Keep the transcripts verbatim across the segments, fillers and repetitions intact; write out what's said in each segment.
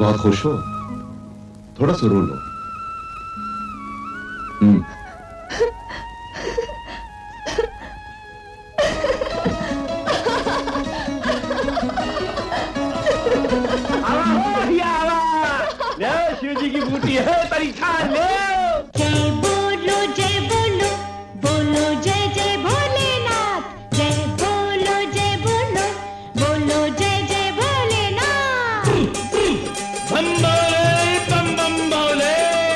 बहुत खुश हो? थोड़ा सा रो लो। हम्म शिव जी की बूटी है, तरीका ले। जय बोलो जय बोलो, बोलो जय जय भोलेनाथ। जय बोलो जय बोलो, बोलो जय जय भोलेनाथ। बम बोले बम बम बोले।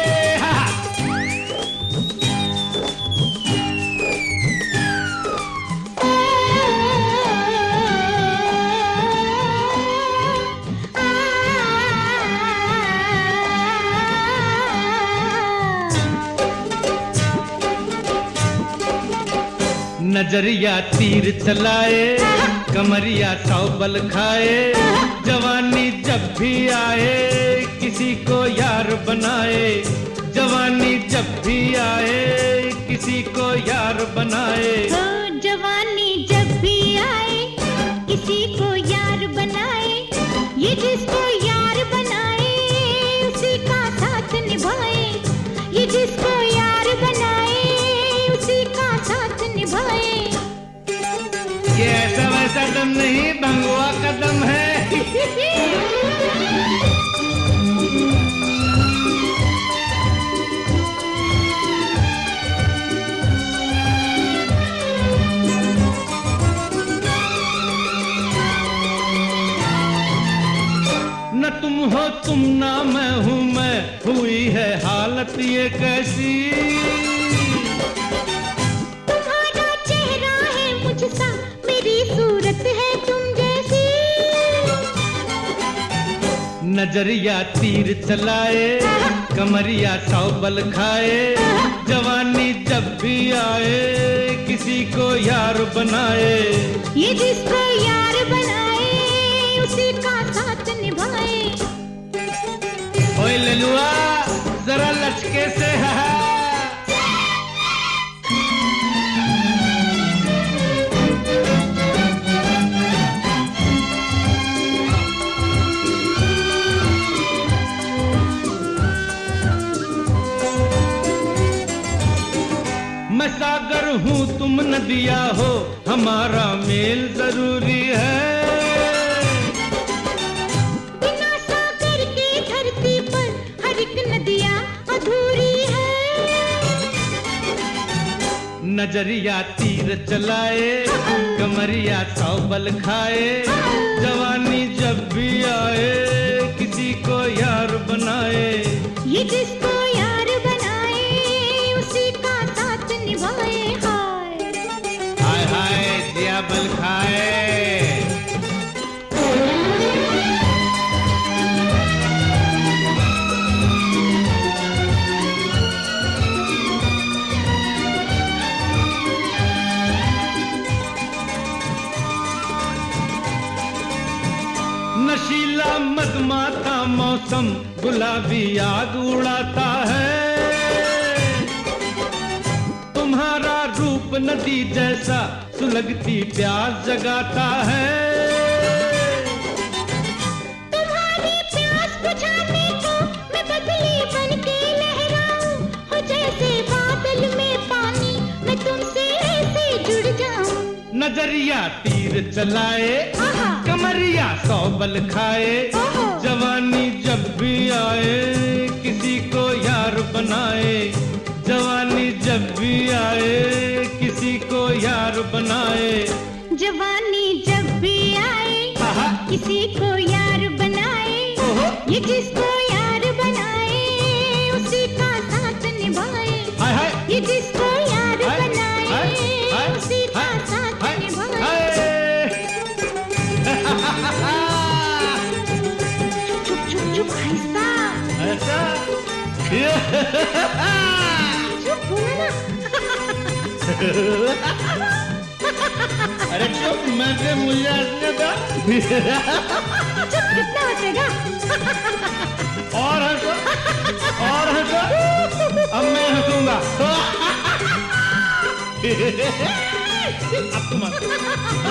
नजरिया तीर चलाए, कमरिया सौ बल खाए, जवानी जब भी आए किसी को यार बनाए। जवानी जब भी आए किसी को यार बनाए। हो जवानी जब भी आए किसी को यार बनाए। ये जिसको यार बनाए उसी का साथ निभाए। ये जिसको यार बनाए उसी का साथ निभाए। ये ऐसा वैसा दम नहीं, भंगुआ का दम है। न तुम हो तुम ना मैं हूँ मैं, हुई है हालत ये कैसी। तुम्हारा चेहरा है मुझसा, मेरी सूरत है तुम जैसी। नजरिया तीर चलाए, कमरिया सौ बल खाए, जवानी जब भी आए किसी को यार बनाए। ये जिसको यार बनाए उसी का साथ निभाए। ओए ललुआ जरा लचके से हा। मैं सागर हूँ तुम नदिया हो, हमारा मेल जरूरी है। बिना सागर की धरती पर हर एक नदियाँ अधूरी है। नजरिया तीर चलाए, कमरिया सौ बल खाए, जवानी जब भी आए किसी को यार बनाए। ये जिसको यार बनाए उसी का साथ निभाए। हाय हाय हाय दिया बल खाए। नशीला मदमाता मौसम गुलाबी आग उड़ाता है। तुम्हारा रूप नदी जैसा सुलगती प्यास जगाता है। तुम्हारी प्यास बुझाने को मैं बदली बन के लहराऊं। हो जैसे बादल में पानी मैं तुमसे ऐसे जुड़ जाऊं। नजरिया तीर चलाए, कमरिया सौ बल खाए, जवानी जब भी आए किसी को यार बनाए। जवानी जब भी आए किसी को यार बनाए। जवानी जब भी आए किसी को यार बनाए। ये जिसको यार बनाए उसी का साथ निभाए। ये जिसको यार बनाए उसी का साथ निभाए। चुप चुप चुप आहिस्ता। ऐसा चुप बोला ना। अरे चुप, मैं से मुझे हंसने दो। चुप कितना हंसेगा? और हंसो, और हंसो। अब मैं हंसूंगा। अब तुम हंसो।